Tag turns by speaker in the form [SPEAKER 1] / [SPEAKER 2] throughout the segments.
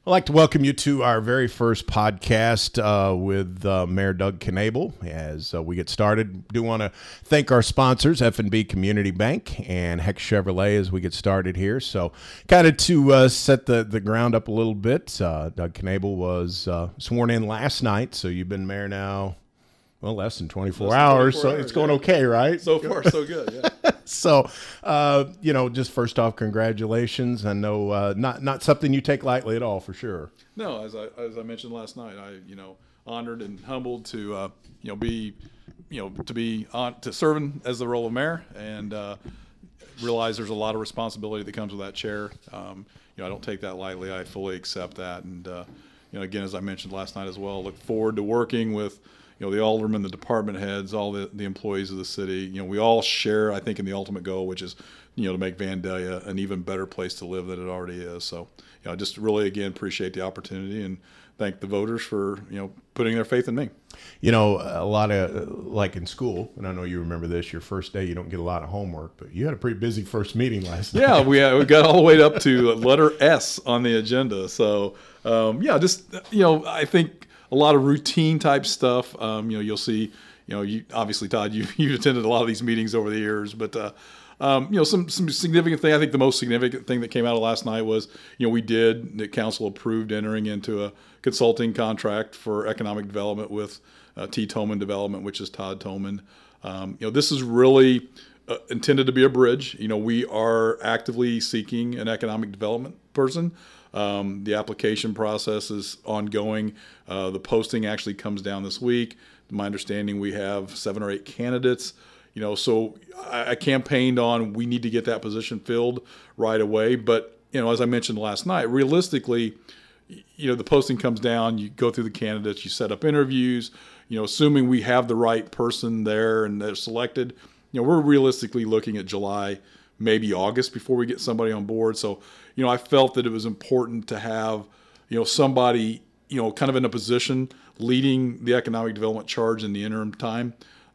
[SPEAKER 1] I'd like to welcome you to our very first podcast with Mayor Doug Knable. As we get started, do want to thank our sponsors, F&B Community Bank and Heck Chevrolet, as we get started here. So kind of to set the ground up a little bit, Doug Knable was sworn in last night, so you've been mayor now, well, less than 24 hours, so it's going okay, right?
[SPEAKER 2] So far, so good, yeah.
[SPEAKER 1] So, just first off, congratulations. I know not something you take lightly at all, for sure.
[SPEAKER 2] No, as I mentioned last night, I honored and humbled to be serving as the role of mayor, and realize there's a lot of responsibility that comes with that chair. I don't take that lightly. I fully accept that, and again, as I mentioned last night as well, look forward to working with the aldermen, the department heads, all the employees of the city. We all share, I think, in the ultimate goal, which is, to make Vandalia an even better place to live than it already is. So, I just really, again, appreciate the opportunity and thank the voters for, putting their faith in me.
[SPEAKER 1] A lot of, like in school, and I know you remember this, your first day, you don't get a lot of homework, but you had a pretty busy first meeting last night.
[SPEAKER 2] Yeah, we got all the way up to letter S on the agenda. So, I think a lot of routine type stuff. You'll see, you obviously, Todd, you've attended a lot of these meetings over the years, but, some significant thing. I think the most significant thing that came out of last night was, the council approved entering into a consulting contract for economic development with T. Toman Development, which is Todd Toman. This is really intended to be a bridge. We are actively seeking an economic development person. The application process is ongoing. The posting actually comes down this week. To my understanding, we have 7 or 8 candidates. So I campaigned on we need to get that position filled right away. But, as I mentioned last night, realistically, the posting comes down, you go through the candidates, you set up interviews, assuming we have the right person there and they're selected, we're realistically looking at July, maybe August before we get somebody on board. So, I felt that it was important to have, somebody, kind of in a position leading the economic development charge in the interim time.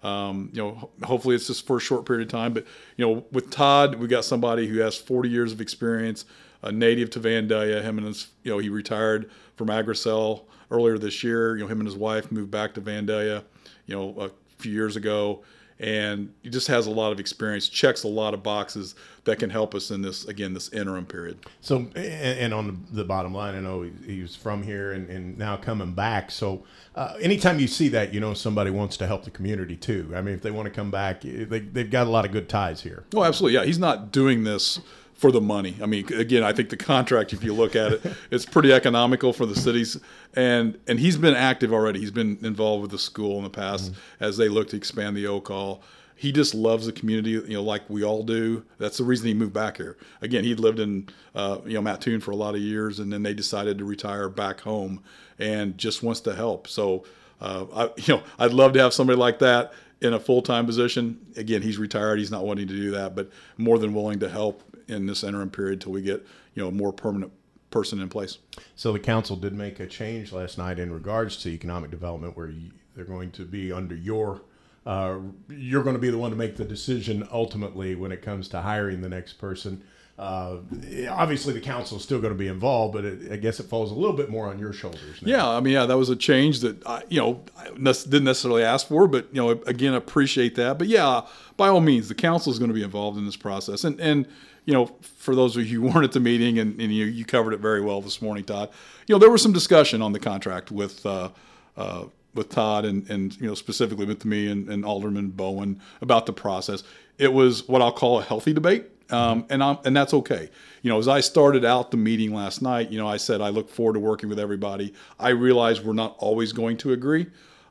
[SPEAKER 2] Hopefully it's just for a short period of time. But, with Todd, we got somebody who has 40 years of experience, a native to Vandalia. Him and his, he retired from Agricel earlier this year. Him and his wife moved back to Vandalia, a few years ago. And he just has a lot of experience, checks a lot of boxes that can help us in this interim period.
[SPEAKER 1] So, and on the bottom line, I know he was from here and now coming back. So anytime you see that, somebody wants to help the community too. I mean, if they want to come back, they've got a lot of good ties here.
[SPEAKER 2] Oh, absolutely. Yeah, he's not doing this for the money. I mean, again, I think the contract, if you look at it, it's pretty economical for the cities. And he's been active already. He's been involved with the school in the past as they look to expand the O-Call. He just loves the community, like we all do. That's the reason he moved back here. Again, he'd lived in, Mattoon for a lot of years, and then they decided to retire back home and just wants to help. So, I'd love to have somebody like that in a full-time position. Again, he's retired. He's not wanting to do that, but more than willing to help in this interim period till we get, a more permanent person in place.
[SPEAKER 1] So the council did make a change last night in regards to economic development where they're going to be under you're going to be the one to make the decision ultimately when it comes to hiring the next person. Obviously the council is still going to be involved, but I guess it falls a little bit more on your shoulders now.
[SPEAKER 2] Yeah, that was a change that I didn't necessarily ask for, but again, appreciate that. But yeah, by all means, the council is going to be involved in this process. And for those of you who weren't at the meeting, and you covered it very well this morning, Todd. There was some discussion on the contract with Todd and specifically with me and Alderman Bowen about the process. It was what I'll call a healthy debate. And that's okay. As I started out the meeting last night, I said I look forward to working with everybody. I realize we're not always going to agree,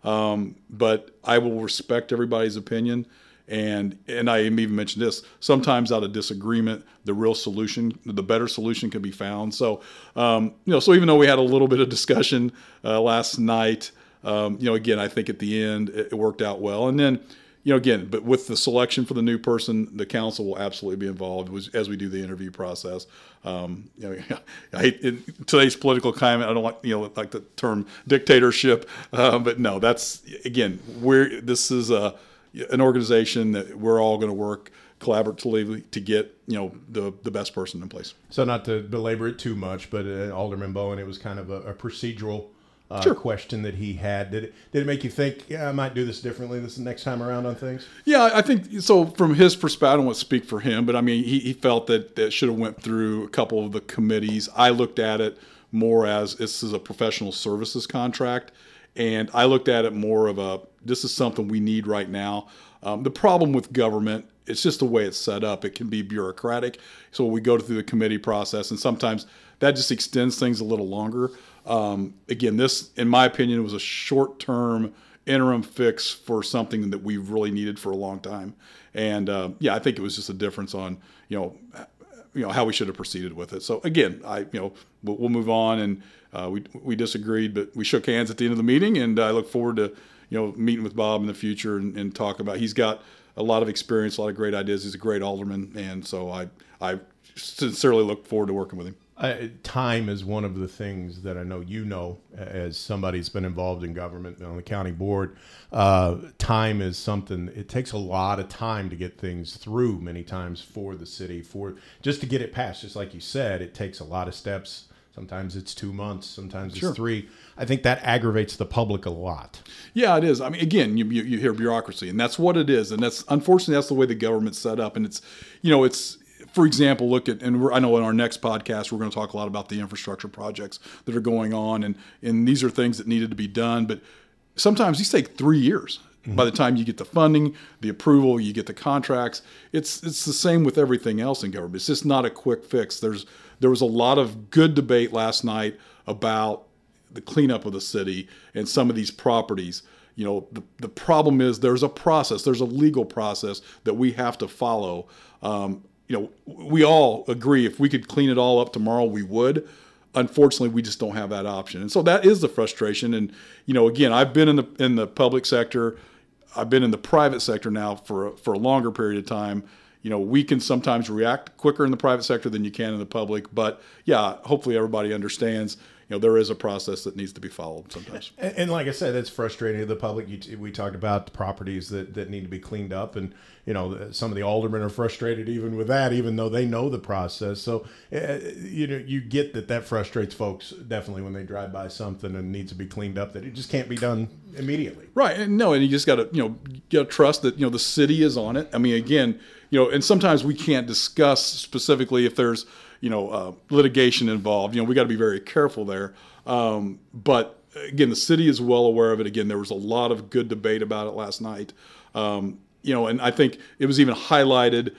[SPEAKER 2] but I will respect everybody's opinion. And I even mentioned this, sometimes out of disagreement, the real solution, the better solution can be found. So, so even though we had a little bit of discussion last night, again, I think at the end it worked out well. And then, again, but with the selection for the new person, the council will absolutely be involved as we do the interview process. I hate in today's political climate, I don't like the term dictatorship, but no, that's again, this is an organization that we're all going to work collaboratively to get the best person in place.
[SPEAKER 1] So not to belabor it too much, but Alderman Bowen, it was kind of a procedural question that he had. Did it make you think, yeah, I might do this differently this next time around on things?
[SPEAKER 2] Yeah, I think so. From his perspective, I don't want to speak for him, but I mean, he felt that it should have went through a couple of the committees. I looked at it more as this is a professional services contract, and I looked at it more of this is something we need right now. The problem with government, it's just the way it's set up. It can be bureaucratic. So we go through the committee process, and sometimes that just extends things a little longer. Again, this, in my opinion, was a short-term interim fix for something that we've really needed for a long time. And I think it was just a difference on, how we should have proceeded with it. So again, we'll move on, and we disagreed, but we shook hands at the end of the meeting, and I look forward to, meeting with Bob in the future and talk about. He's got a lot of experience, a lot of great ideas. He's a great alderman, and so I sincerely look forward to working with him.
[SPEAKER 1] Time is one of the things that I know as somebody who's been involved in government on the county board. Time is something, it takes a lot of time to get things through many times for the city, just to get it passed. Just like you said, it takes a lot of steps. Sometimes it's 2 months, sometimes it's 3. I think that aggravates the public a lot. Yeah,
[SPEAKER 2] it is. I mean, again, you hear bureaucracy, and that's what it is. And unfortunately, that's the way the government's set up. And it's, for example, look at, and I know in our next podcast, we're going to talk a lot about the infrastructure projects that are going on. And these are things that needed to be done. But sometimes these take 3 years. Mm-hmm. By the time you get the funding, the approval, you get the contracts. It's the same with everything else in government. It's just not a quick fix. There was a lot of good debate last night about the cleanup of the city and some of these properties. The problem is there's a process, there's a legal process that we have to follow. We all agree if we could clean it all up tomorrow, we would. Unfortunately, we just don't have that option. And so that is the frustration. And, again, I've been in the public sector. I've been in the private sector now for a longer period of time. We can sometimes react quicker in the private sector than you can in the public. But, hopefully everybody understands, there is a process that needs to be followed sometimes.
[SPEAKER 1] And like I said, that's frustrating to the public. We talked about the properties that need to be cleaned up. And, some of the aldermen are frustrated even with that, even though they know the process. So, you get that frustrates folks definitely when they drive by something and needs to be cleaned up, that it just can't be done immediately.
[SPEAKER 2] Right. And you just got to, trust that, the city is on it. I mean, again, and sometimes we can't discuss specifically if there's, litigation involved. We got to be very careful there. But again, the city is well aware of it. Again, there was a lot of good debate about it last night. And I think it was even highlighted,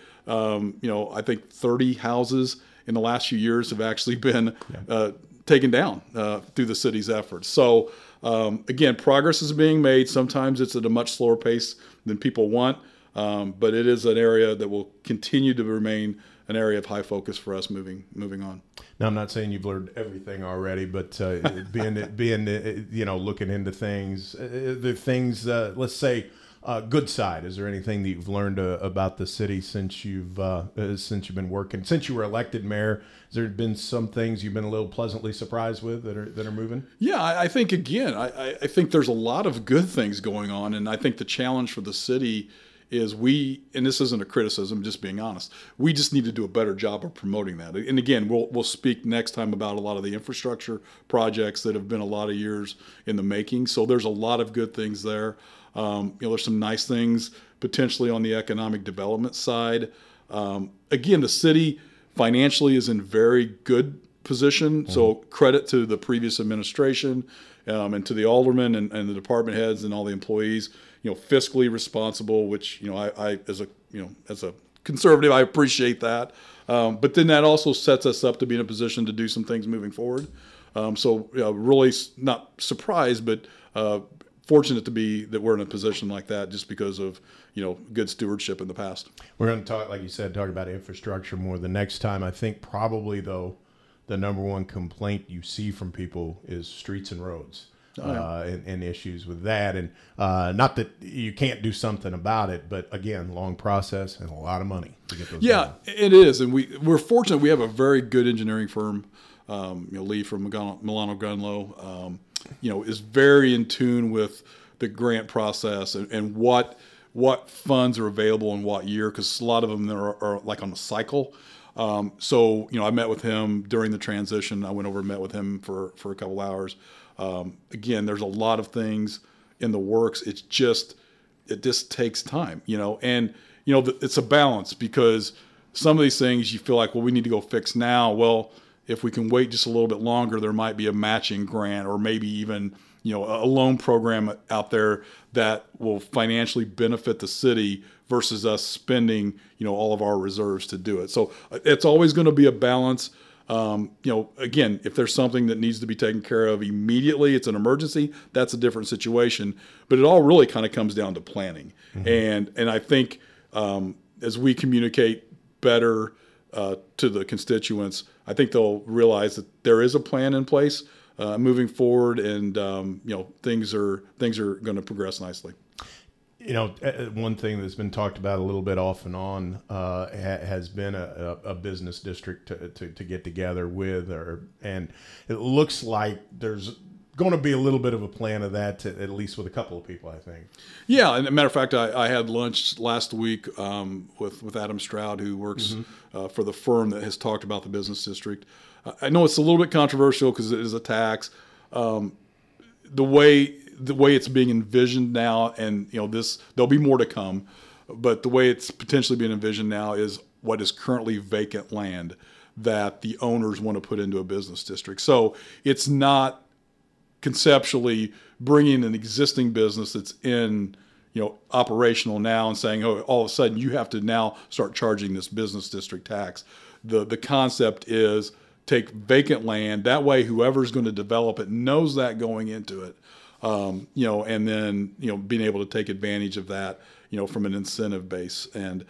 [SPEAKER 2] I think 30 houses in the last few years have actually been taken down through the city's efforts. So again, progress is being made. Sometimes it's at a much slower pace than people want. But it is an area that will continue to remain an area of high focus for us moving on.
[SPEAKER 1] Now, I'm not saying you've learned everything already, but being looking into things, the things, let's say, good side. Is there anything that you've learned about the city since you've been working, since you were elected mayor? Has there been some things you've been a little pleasantly surprised with that are moving?
[SPEAKER 2] Yeah, I think again, I think there's a lot of good things going on, and I think the challenge for the city is and this isn't a criticism, just being honest, we just need to do a better job of promoting that. And again, we'll speak next time about a lot of the infrastructure projects that have been a lot of years in the making. So there's a lot of good things there. There's some nice things potentially on the economic development side. Again, the city financially is in very good position. Mm-hmm. So credit to the previous administration and to the aldermen and the department heads and all the employees. Fiscally responsible, which I as a conservative, I appreciate that. But then that also sets us up to be in a position to do some things moving forward. So really not surprised, but fortunate to be that we're in a position like that just because of good stewardship in the past.
[SPEAKER 1] We're going to talk, like you said, talk about infrastructure more the next time. I think probably though the number one complaint you see from people is streets and roads. And issues with that, and not that you can't do something about it, but again, long process and a lot of money to get those.
[SPEAKER 2] Yeah, done. It is, and we're fortunate. We have a very good engineering firm. Lee from Milano Gunlow, is very in tune with the grant process and what what funds are available in what year, because a lot of them are like on a cycle. So, I met with him during the transition. I went over and met with him for a couple hours. Again, there's a lot of things in the works. It just takes time, and, it's a balance, because some of these things you feel like, well, we need to go fix now. Well, if we can wait just a little bit longer, there might be a matching grant, or maybe even, a loan program out there that will financially benefit the city versus us spending, all of our reserves to do it. So it's always going to be a balance. Again, if there's something that needs to be taken care of immediately, it's an emergency, that's a different situation. But it all really kind of comes down to planning. Mm-hmm. And I think as we communicate better to the constituents, I think they'll realize that there is a plan in place moving forward, and things are going to progress nicely.
[SPEAKER 1] One thing that's been talked about a little bit off and on has been a business district to get together with, and it looks like there's going to be a little bit of a plan of that, at least with a couple of people, I think. Yeah, and as a matter of fact, I had lunch last week with Adam Stroud, who works for the firm that has talked about the business district. I know it's a little bit controversial because it is a tax. The way it's being envisioned now, and there'll be more to come, but the way it's potentially being envisioned now is what is currently vacant land that the owners want to put into a business district. So it's not conceptually bringing an existing business that's in operational now and saying, oh, all of a sudden you have to now start charging this business district tax. The concept is take vacant land, that way whoever's going to develop it knows that going into it. And then, being able to take advantage of that, from an incentive base. And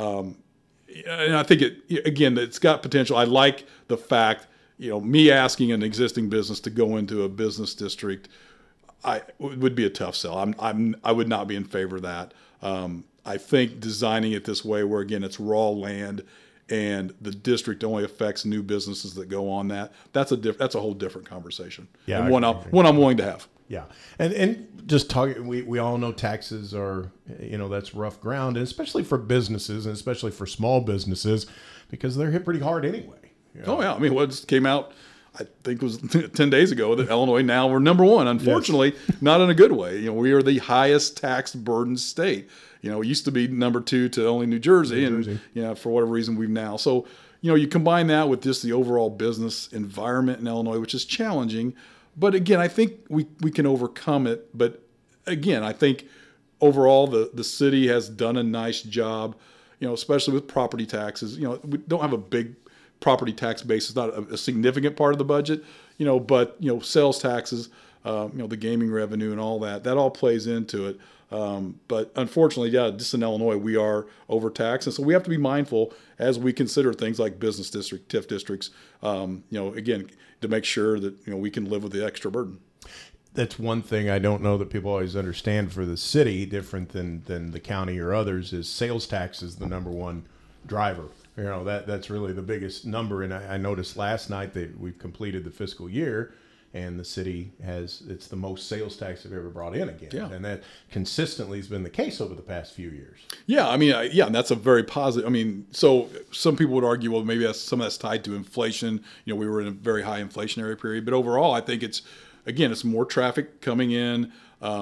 [SPEAKER 1] I think it's got potential. I like the fact, me asking an existing business to go into a business district, would be a tough sell. I would not be in favor of that. I think designing it this way, where again, it's raw land and the district only affects new businesses that go on that's a whole different conversation. Yeah. And one I'm willing to have. Yeah. And just talking, we all know taxes are, that's rough ground, and especially for businesses, and especially for small businesses, because they're hit pretty hard anyway. Oh, yeah. I mean, what just came out, I think it was 10 days ago, that Illinois now we're number one. Unfortunately, not in a good way. We are the highest tax burden state. It used to be number 2 to only New Jersey. And for whatever reason, we've now. So, you combine that with just the overall business environment in Illinois, which is challenging. But again, I think we can overcome it. But again, I think overall the city has done a nice job, especially with property taxes. We don't have a big property tax base. It's not a significant part of the budget, but, sales taxes, the gaming revenue and all that all plays into it. But unfortunately, just in Illinois, we are overtaxed. And so we have to be mindful as we consider things like business district, TIF districts, again, to make sure that, we can live with the extra burden. That's one thing I don't know that people always understand for the city, different than the county or others, is sales tax is the number one driver. That's really the biggest number. And I noticed last night that we've completed the fiscal year, and the city it's the most sales tax they've ever brought in again. Yeah. And that consistently has been the case over the past few years. Yeah. I mean, and that's a very positive. I mean, so some people would argue, well, maybe some of that's tied to inflation. We were in a very high inflationary period, but overall, I think it's more traffic coming in.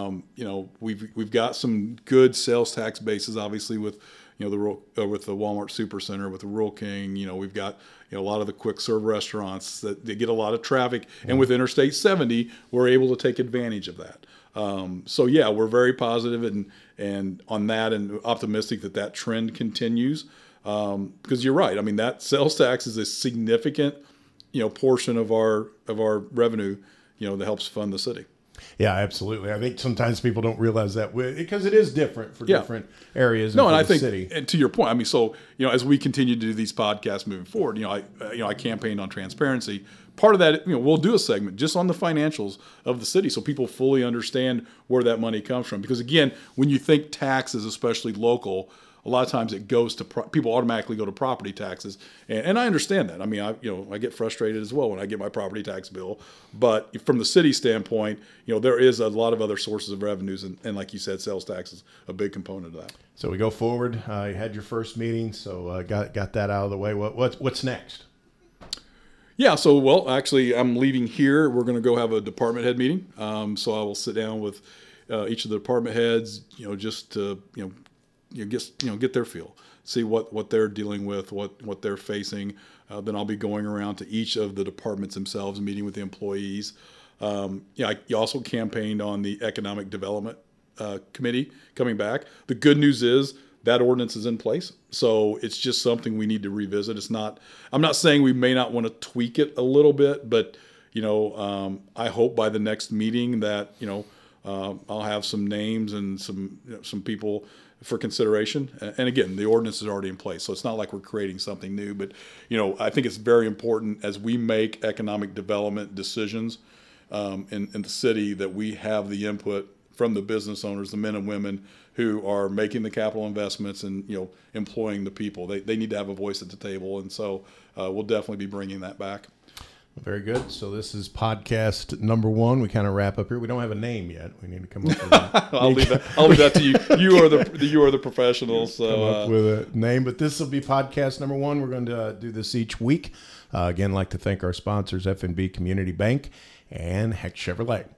[SPEAKER 1] We've got some good sales tax bases, obviously, with with the Walmart Supercenter, with the Rural King. We've got a lot of the quick serve restaurants that they get a lot of traffic, and with Interstate 70, we're able to take advantage of that. We're very positive and on that, and optimistic that trend continues. Because you're right. I mean, that sales tax is a significant portion of our revenue that helps fund the city. Yeah, absolutely. I think sometimes people don't realize that because it is different for different areas. And I think, city. And to your point, I mean, so as we continue to do these podcasts moving forward, I campaigned on transparency. Part of that, we'll do a segment just on the financials of the city, so people fully understand where that money comes from. Because again, when you think taxes, especially local,
[SPEAKER 2] a lot of times it goes to people automatically go to property taxes, and I understand that. I mean, I get frustrated as well when I get my property tax bill, but from the city standpoint, there is a lot of other sources of revenues, and like you said, sales tax is a big component of that.
[SPEAKER 1] So we go forward. You had your first meeting, so got that out of the way. What's next?
[SPEAKER 2] Yeah, so actually, I'm leaving here. We're going to go have a department head meeting. So I will sit down with each of the department heads, just to get their feel, see what they're dealing with, what they're facing. Then I'll be going around to each of the departments themselves, meeting with the employees. I also campaigned on the economic development committee coming back. The good news is that ordinance is in place, so it's just something we need to revisit. I'm not saying we may not want to tweak it a little bit, but I hope by the next meeting that I'll have some names and some people for consideration. And again, the ordinance is already in place, so it's not like we're creating something new. But I think it's very important as we make economic development decisions in the city that we have the input from the business owners, the men and women who are making the capital investments and employing the people. They need to have a voice at the table, and so we'll definitely be bringing that back.
[SPEAKER 1] Very good. So this is podcast number 1. We kind of wrap up here. We don't have a name yet. We need to come up with that.
[SPEAKER 2] I'll leave that to you. You are the professionals. So
[SPEAKER 1] come up with a name. But this will be podcast number 1. We're going to do this each week. Again, I'd like to thank our sponsors, FNB Community Bank and Hecht Chevrolet.